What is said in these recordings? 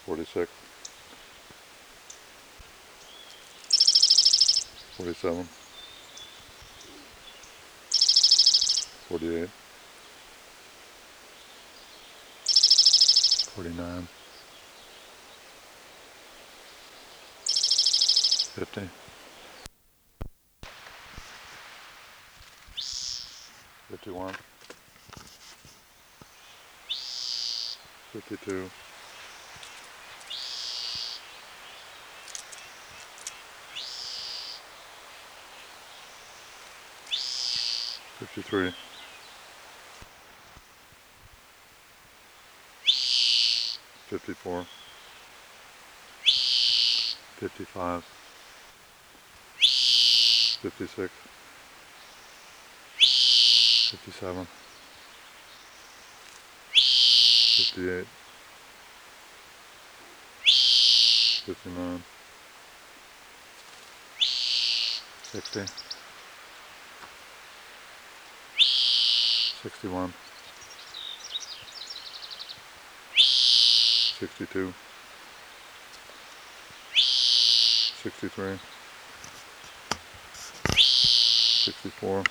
46, 47, 48, 49, 50, 51, 52, 53, 54, 55, 56, 57, 58, 59, 60, 61, 62, 63, 64,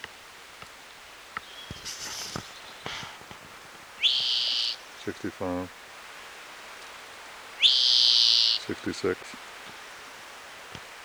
65, 66,